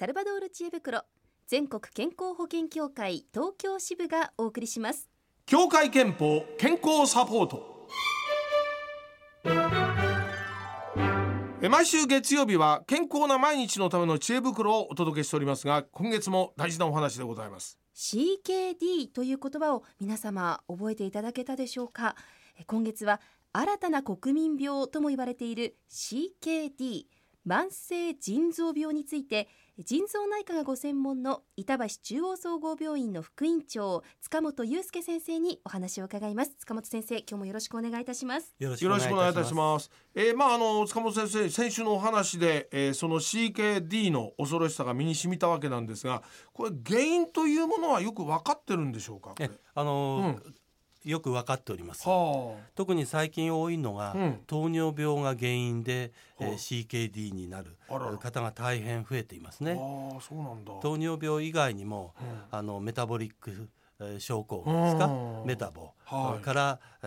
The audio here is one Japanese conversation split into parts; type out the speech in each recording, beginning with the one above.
サルバドール知恵袋、全国健康保険協会東京支部がお送りします。 協会憲法健康サポート。毎週月曜日は健康な毎日のための知恵袋をお届けしておりますが、今月も大事なお話でございます。 CKD という言葉を皆様覚えていただけたでしょうか。今月は新たな国民病とも言われている CKD、 慢性腎臓病について、腎臓内科がご専門の板橋中央総合病院の副院長塚本祐介先生にお話を伺います。塚本先生、今日もよろしくお願いいたします。 よろしくお願いいたします。塚本先生、先週のお話で、その CKD の恐ろしさが身に染みたわけなんですが、これ原因というものはよく分かってるんでしょうか。 よく分かっております。 はあ、 特に最近多いのが、糖尿病が原因で、CKD になる方が大変増えていますね。 あ、そうなんだ。 糖尿病以外にも、メタボリック症候群ですか、メタボ、から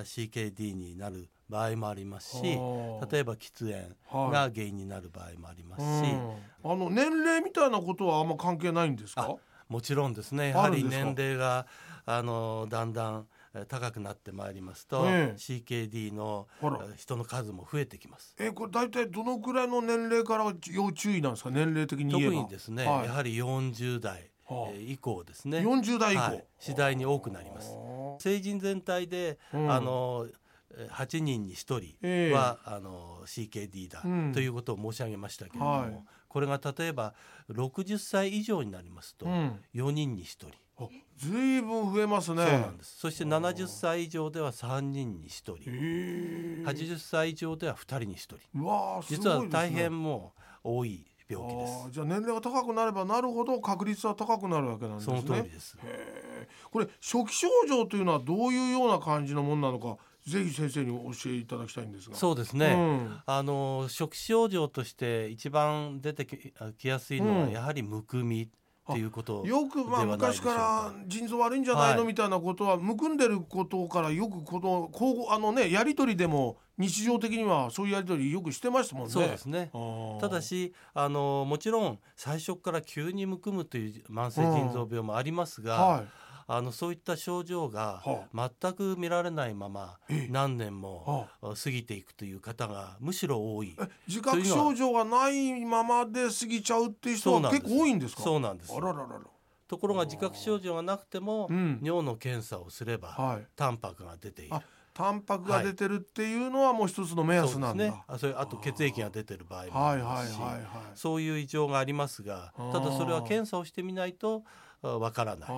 CKD になる場合もありますし、例えば喫煙が原因になる場合もありますし、 年齢みたいなことはあんま関係ないんですか。 もちろんですね。やはり年齢がだんだん高くなってまいりますと、CKD の人の数も増えてきます。 これ大体どのくらいの年齢から要注意なんですか、年齢的に言えば。 特にですね、やはり40代以降ですね。 40代以降、 次第に多くなります。成人全体で、8人に1人は、CKD だ、ということを申し上げましたけれども、これが例えば60歳以上になりますと、4人に1人。 ずいぶん増えますね。 そうなんです。そして70歳以上では3人に1人、80歳以上では2人に1人。実は大変もう多い病気です。 じゃあ年齢が高くなればなるほど確率は高くなるわけなんですね。 その通りです。 これ初期症状というのはどういうような感じのものなのか、ぜひ先生に教えていただきたいんですが。 そうですね、初期症状として一番出てきやすいのは、やはりむくみっていうことではないでしょうか。 よく昔から腎臓悪いんじゃないのみたいなことは、むくんでることからよくやり取りでも日常的にはそういうやり取りよくしてましたもんね。 そうですね。ただしもちろん最初から急にむくむという慢性腎臓病もありますが、そういった症状が全く見られないまま何年も過ぎていくという方がむしろ多い。 自覚症状がないままで過ぎちゃうっていう人は結構多いんですか。 そうなんです。ところが自覚症状がなくても、尿の検査をすれば、タンパクが出ている。 タンパクが出てるっていうのはもう一つの目安なんだ。 そうですね。あと血液が出てる場合もありますし、そういう異常がありますが、ただそれは検査をしてみないとわからない。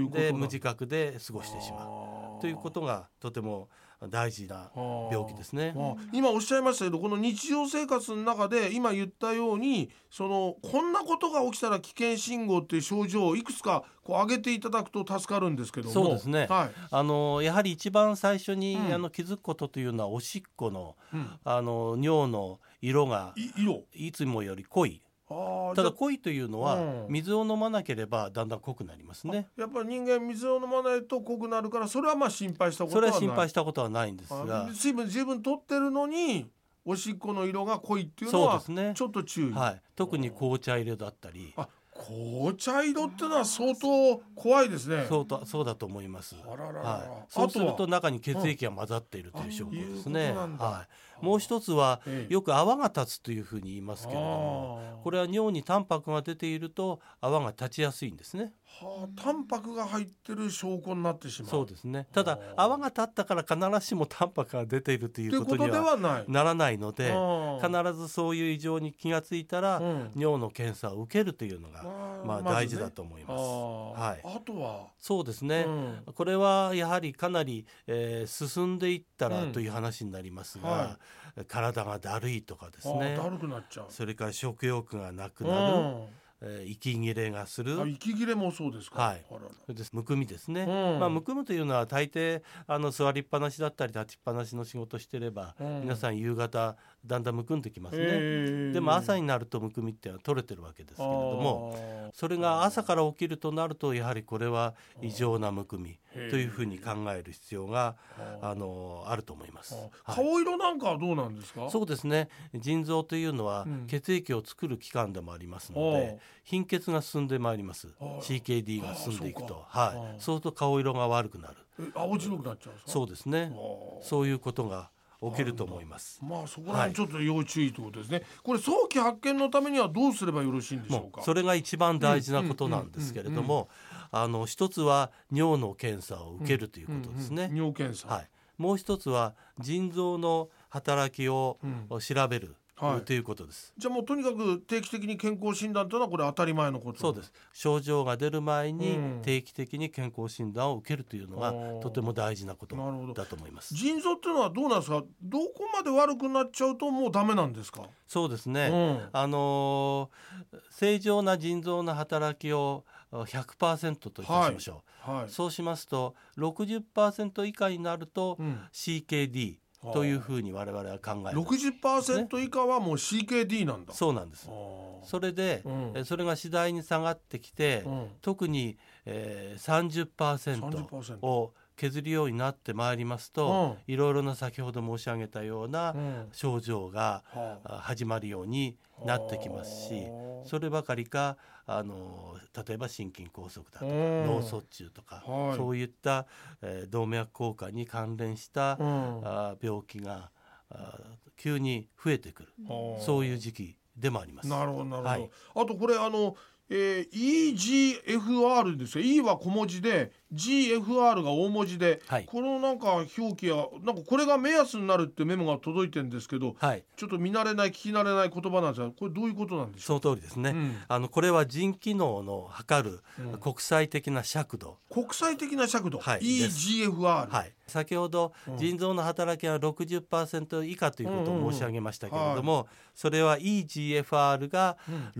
で無自覚で過ごしてしまうということがとても大事な病気ですね。 今おっしゃいましたけど、この日常生活の中で今言ったように、こんなことが起きたら危険信号っていう症状をいくつか挙げていただくと助かるんですけども。 そうですね、やはり一番最初に、気づくことというのは、おしっこの、尿の色がいつもより濃い。ただ濃いというのは、水を飲まなければだんだん濃くなりますね。 やっぱり人間水を飲まないと濃くなるから、それはまあ心配したことはない。 それは心配したことはないんですが、 水分十分取ってるのにおしっこの色が濃いっていうのはちょっと注意。 特に紅茶色だったり。 紅茶色ってのは相当怖いですね。 そうだと思います。そうすると中に血液が混ざっているという証拠ですね。もう一つは、よく泡が立つというふうに言いますけれども、これは尿にタンパクが出ていると泡が立ちやすいんですね。 タンパクが入ってる証拠になってしまう。 そうですね。ただ泡が立ったから必ずしもタンパクが出ているということにはならないので、必ずそういう異常に気がついたら、尿の検査を受けるというのが大事だと思います。 あとはそうですね、これはやはりかなり、進んでいったらという話になりますが、体がだるいとかですね、 だるくなっちゃう。 それから食欲がなくなる、息切れがする。 息切れもそうですか。 それでむくみですね。むくむというのは大抵座りっぱなしだったり立ちっぱなしの仕事してれば、皆さん夕方だんだんむくんできますね。でも朝になるとむくみって取れてるわけですけれども、それが朝から起きるとなると、やはりこれは異常なむくみというふうに考える必要があると思います。 顔色なんかはどうなんですか。 そうですね、腎臓というのは血液を作る器官でもありますので、 貧血が進んでまいります。CKD が進んでいくと、そうすると顔色が悪くなる。 青白くなっちゃうんですか？ そうですね。そういうことが起きると思います。 そこら辺ちょっと要注意ということですね。これ早期発見のためにはどうすればよろしいんでしょうか？ それが一番大事なことなんですけれども、一つは尿の検査を受けるということですね。 尿検査、 もう一つは腎臓の働きを調べる、ということです。 じゃあもうとにかく定期的に健康診断というのはこれ当たり前のこと？ そうです。症状が出る前に定期的に健康診断を受けるというのがとても大事なことだと思います。 腎臓っていうのはどうなんですか？どこまで悪くなっちゃうともうダメなんですか？ そうですね、正常な腎臓の働きを 100% といたしましょう、そうしますと 60% 以下になると CKDというふうに我々は考えます。 60% 以下はもう CKD なんだ。 そうなんです。それで、それが次第に下がってきて、特に、30% を削るようになってまいりますと、いろいろな先ほど申し上げたような症状が始まるようになってきますし、そればかりか例えば心筋梗塞だとか、脳卒中とか、そういった、動脈硬化に関連した、病気が急に増えてくる、そういう時期でもあります。 なるほどなるほど、あとこれEGFR ですよ。 E は小文字で GFR が大文字で、このなんか表記はなんかこれが目安になるってメモが届いてるんですけど、ちょっと見慣れない聞き慣れない言葉なんですが、これどういうことなんでしょう？ その通りですね、これは腎機能の測る国際的な尺度、 国際的な尺度、EGFR、 先ほど腎臓の働きは 60% 以下ということを申し上げましたけれども、それは EGFR が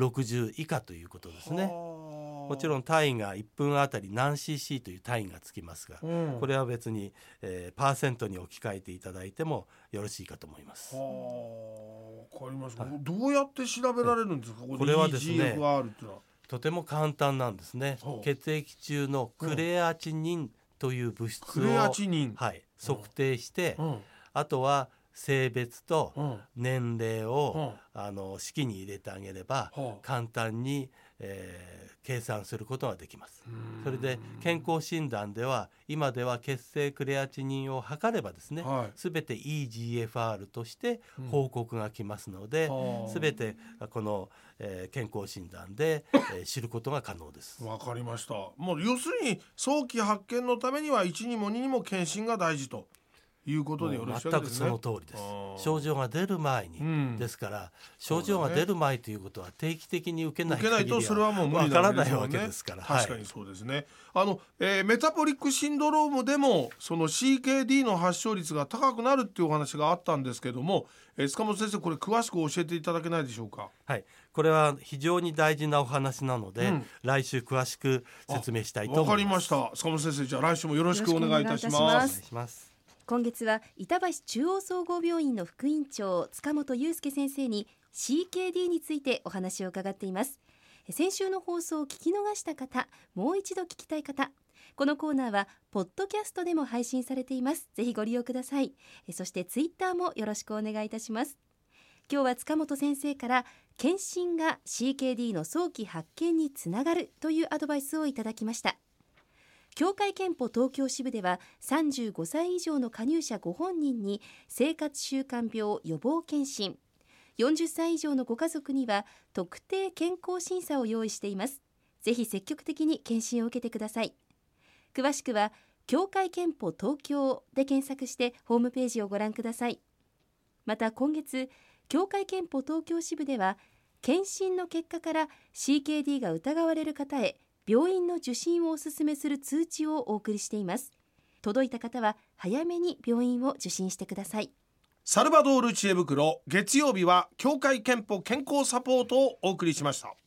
60以下ということですね。もちろん単位が1分あたり何 cc という単位がつきますが、これは別に、パーセントに置き換えていただいてもよろしいかと思います。 わかりますか。どうやって調べられるんですか？ これはですね、 EGFR っていうのはとても簡単なんですね。血液中のクレアチニンという物質を、測定して、あとは性別と年齢を、式に入れてあげれば、簡単に、計算することができます。それで健康診断では今では血清クレアチニンを測ればですね、すべて EGFR として報告が来ますので、すべてこの、健康診断で、知ることが可能です。 わかりました。もう要するに早期発見のためには1にも2にも検診が大事ということでよろしいですね。 全くその通りです。症状が出る前に、ですから症状が出る前ということは定期的に受けない限りはそれはもう無理わからないわけですから。 確かにそうですね。メタボリックシンドロームでもその CKD の発症率が高くなるっていうお話があったんですけども、塚本先生これ詳しく教えていただけないでしょうか？ これは非常に大事なお話なので、来週詳しく説明したいと思います。 わかりました。塚本先生、じゃあ来週もよろしくお願いいたします。 今月は板橋中央総合病院の副院長塚本祐介先生に CKD についてお話を伺っています。先週の放送を聞き逃した方、もう一度聞きたい方、このコーナーはポッドキャストでも配信されています。ぜひご利用ください。そしてツイッターもよろしくお願いいたします。今日は塚本先生から検診が CKD の早期発見につながるというアドバイスをいただきました。協会憲法東京支部では35歳以上の加入者ご本人に生活習慣病予防検診、40歳以上のご家族には特定健康審査を用意しています。ぜひ積極的に検診を受けてください。詳しくは協会憲法東京で検索してホームページをご覧ください。また今月、協会憲法東京支部では検診の結果から CKD が疑われる方へ病院の受診をお勧めする通知をお送りしています。届いた方は早めに病院を受診してください。 サルバドール知恵袋、月曜日は協会憲法健康サポートをお送りしました。